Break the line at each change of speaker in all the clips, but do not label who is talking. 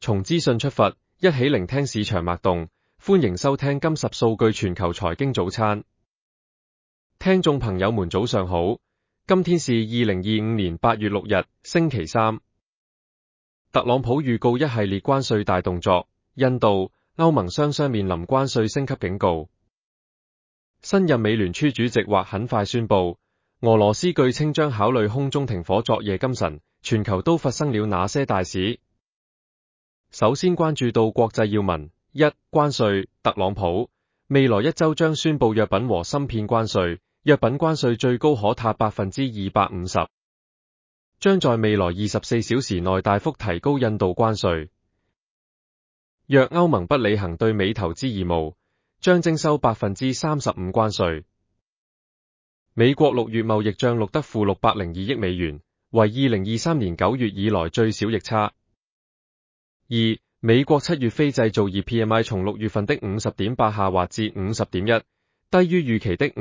從資訊出發，一起聆聽市場脈動。歡迎收聽今10數據全球財經早餐。聽眾朋友們早上好，今天是2025年8月6日，星期三。特朗普預告一系列關稅大動作，印度、歐盟雙面臨關稅升級警告。新任美聯儲主席或很快宣布，俄羅斯據稱將考慮空中停火。昨夜今晨，全球都發生了哪些大事？首先關注到國際要聞。1. 關稅，特朗普未來一周將宣布藥品和芯片關稅，藥品關稅最高可達 250%， 將在未來24小時內大幅提高印度關稅。若歐盟不履行對美投資義務，將徵收 35% 關稅。美國6月貿易賬錄得負602億美元，為2023年9月以來最小逆差。2. 美國7月非製造業 PMI 從6月份的 50.8 下滑至 50.1， 低於預期的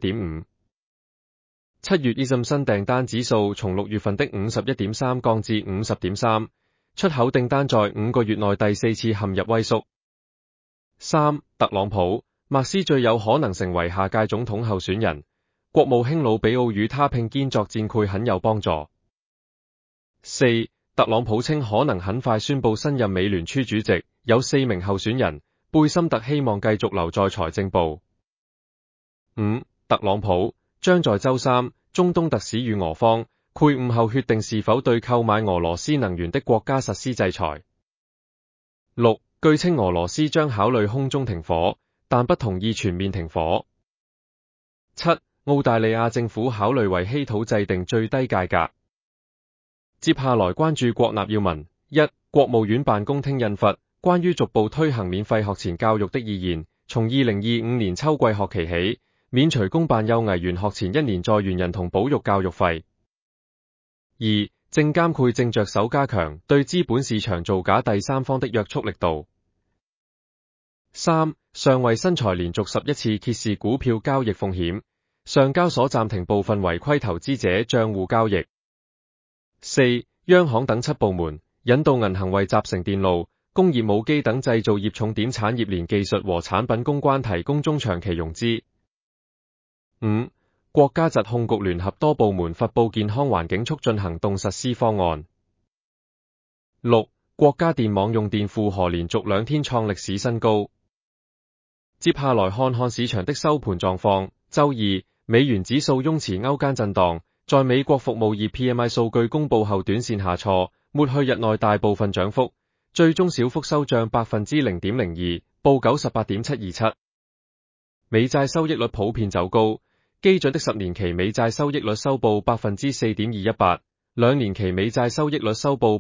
51.5。7月 ISM 新訂單指數從6月份的 51.3 降至 50.3， 出口訂單在5個月內第4次陷入萎縮。3. 特朗普，麥斯最有可能成為下屆總統候選人，國務卿魯比奧與他並肩作戰會很有幫助。4. 特朗普稱可能很快宣布新任美聯儲主席，有4名候選人，貝森特希望繼續留在財政部。5. 特朗普將在周三中東特使與俄方會晤後決定是否對購買俄羅斯能源的國家實施制裁。6. 據稱俄羅斯將考慮空中停火，但不同意全面停火。7. 澳大利亞政府考慮為稀土制定最低價格。接下來關注國納要聞。1. 國務院辦公廳印發關於逐步推行免費學前教育的意見，從2025年秋季學期起，免除公辦幼兒園學前1年在園人同保育教育費。2. 證監會正着手加強對資本市場造假第三方的約束力度。3. 上衛新材連續11次揭示股票交易風險，上交所暫停部分違規投資者賬戶交易。4. 央行等7部門引導銀行為集成電路、工業母機等製造業重點產業鏈技術和產品攻關提供中長期融資。5. 國家疾控局聯合多部門發布健康環境促進行動實施方案。6. 國家電網用電負荷連續2天創歷史新高。接下來看看市場的收盤狀況。周二，美元指數翁持歐間震盪。在美國服務業 PMI 數據公布後短線下挫，抹去日內大部分漲幅，最終小幅收漲 0.02%， 報 98.727。美債收益率普遍走高，基準的10年期美債收益率收報 4.218%， 2年期美債收益率收報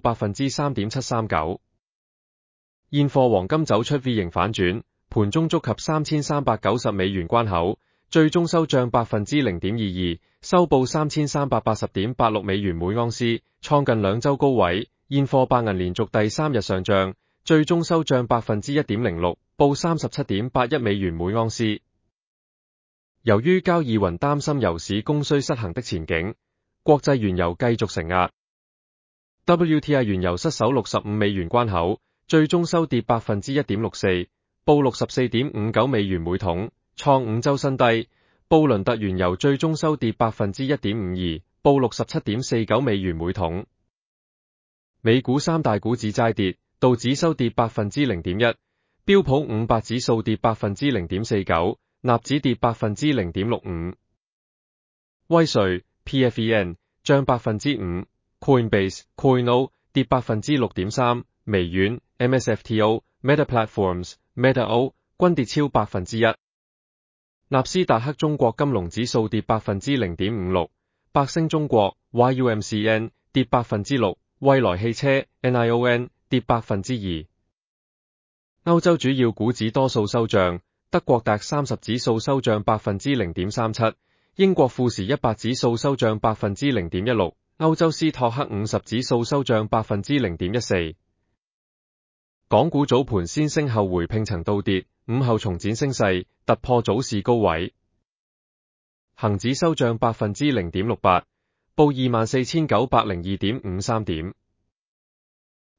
3.739%。現貨黃金走出 V 型反轉，盤中觸及3390美元關口，最終收漲 0.22%， 收報 3380.86 美元每盎司，創近2週高位。現貨白銀連續第3日上漲，最終收漲 1.06%， 報 37.81 美元每盎司。由於交易雲擔心油市供需失衡的前景，國際原油繼續承壓。WTI 原油失守65美元關口，最終收跌 1.64%， 報 64.59 美元每桶，創5週新低。布倫特原油最終收跌 1.52%， 報 67.49 美元每桶。美股三大股指齋跌，道指收跌 0.1%， 標普500指數跌 0.49%， 納指跌 0.65%。威瑞 PFEN 漲 5%， Coinbase、Coino 跌 6.3%， 微軟 MSFTO、Meta Platforms、Meta O 均跌超 1%。納斯達克中國金龍指數跌 0.56%， 百星中國 YUMCN 跌 6%， 蔚來汽車 NION 跌 2%。歐洲主要股指多數收漲，德國DAX 30指數收漲 0.37%， 英國富時100指數收漲 0.16%， 歐洲斯托克50指數收漲 0.14%。港股早盤先升後回拼曾倒跌，午後重展升勢，突破早市高位。恒指收漲 0.68%， 報 24,902.53 點。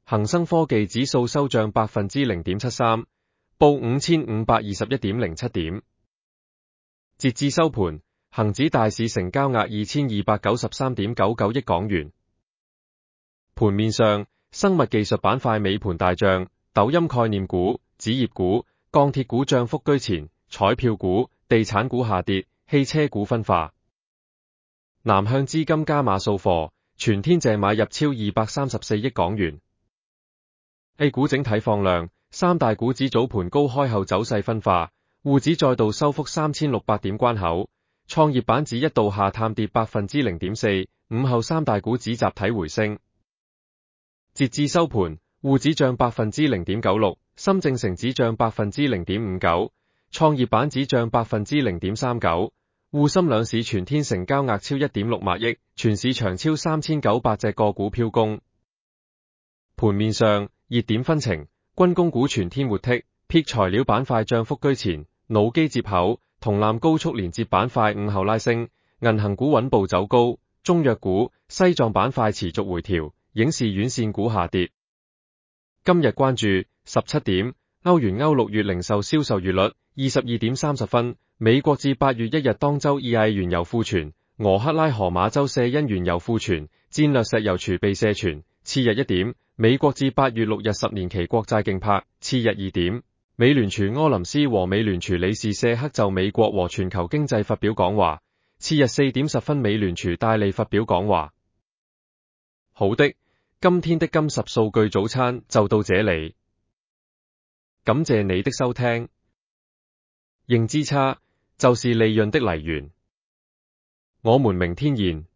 恒生科技指數收漲 0.73%， 報 5521.07 點。截至收盤，恒指大市成交額 2293.99 億港元。盤面上，生物技術板塊尾盤大漲，抖音概念股、紙業股、鋼鐵股漲幅居前，彩票股、地產股下跌，汽車股分化。南向資金加碼掃貨，全天淨買入超234億港元。A 股整體放量，三大股指早盤高開後走勢分化，滬指再度收復3600點關口，創業板指一度下探跌 0.4%， 午後三大股指集體回升。截至收盤，滬指漲 0.96%， 深證成指漲 0.59%， 創業板指漲 0.39%。滬深兩市全天成交額超 1.6 萬億，全市場超3900隻個股飄攻。盤面上，熱點分呈，軍工股全天活剔，撇材料板塊漲幅居前，腦機接口、銅纜高速連接板塊午後拉升，銀行股穩步走高，中藥股、西藏板塊持續回調，影視院線股下跌。今日關注17點，歐元歐6月零售銷售月率22點30分，美國至8月1日當周EIA原油庫存，俄克拉荷馬州卸因原油庫存，戰略石油儲備卸存。次日1點，美國至8月6日10年期國債競拍。次日2點，美聯儲柯林斯和美聯儲理事謝克就美國和全球經濟發表講話。次日4點10分，美聯儲戴利發表講話。好的，今天的金10數據早餐就到這裡，感謝你的收聽。認知差就是利潤的來源，我們明天見。